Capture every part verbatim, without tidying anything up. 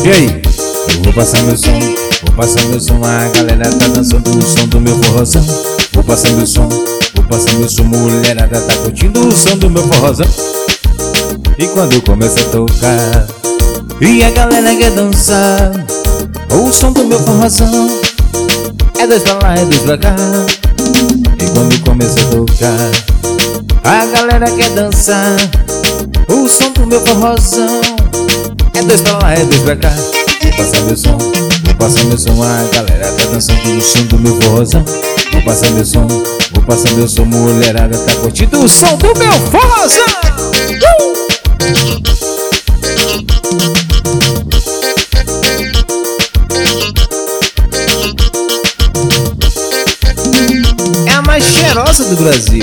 E aí? Eu vou passar meu som, vou passar meu som, a galera tá dançando o som do meu forrozão. Vou passar meu som, vou passar meu som, mulherada tá curtindo o som do meu forrozão. E quando eu começo a tocar e a galera quer dançar o som do meu forrozão, é dois pra lá, é dois pra cá. E quando eu começo a tocar, a galera quer dançar o som do meu forrozão, é dois pra lá, é dois pra cá. Vou passar meu som, vou passar meu som, a galera tá dançando o som do meu forrozão. Vou passar meu som, vou passar meu som, mulherada tá curtindo o som do meu forrozão. uh! É a mais cheirosa do Brasil.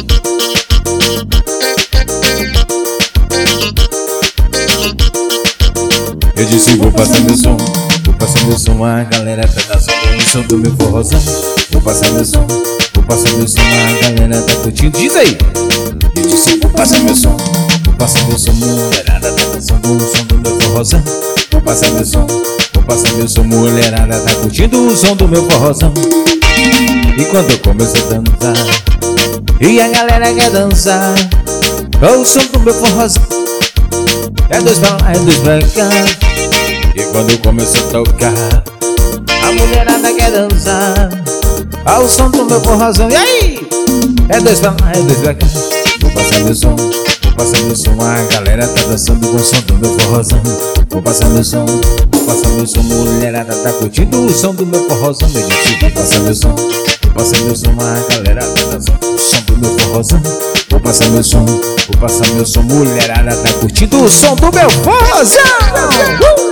Eu disse vou passar meu som, vou passar meu som, a galera tá dançando o som do meu forrozão. Vou passar meu som, vou passar meu som, a galera tá curtindo. Diz aí! Eu disse vou passar meu som, vou passar meu som, mulherada tá dançando o som do meu forrozão. Vou passar meu som, vou passar meu som, mulherada tá curtindo o som do meu forrozão. E quando eu começo a dançar e a galera quer dançar o som do meu forrozão, é dois pra lá, é dois pra cá. E quando eu começo a tocar, a mulherada quer dançar ao som do meu forrozão. E aí? É dois pra lá, é dois pra cá. Vou passar meu som, vou passar meu som, a galera tá dançando com o som do meu forrozão. Vou passar meu som, vou passar meu som, mulherada tá curtindo o som do meu forrozão. Eu disse vou passar meu som, vou passar meu som, a galera tá dançando o som do meu forrozão. Vou passar meu som, vou passar meu som, mulherada tá curtindo o som do meu forrozão. uh!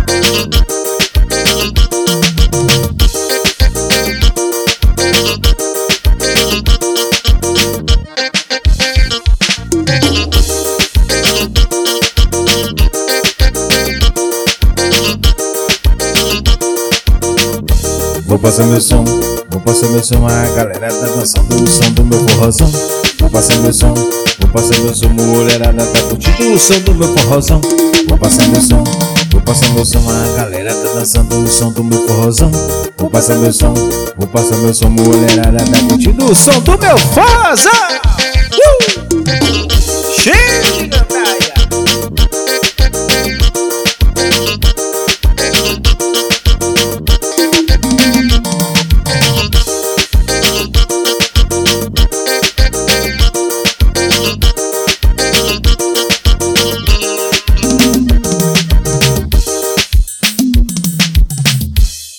Vou passar meu som, vou passar meu som, a galera tá dançando o som do meu forrozão. Vou passar meu som, vou passar meu som, mulherada tá curtindo o som do meu forrozão. Vou passar meu som, vou passar meu som, a galera tá dançando o som do meu forrozão. Vou passar meu som, vou passar meu som, mulherada tá curtindo o som do meu forrozão.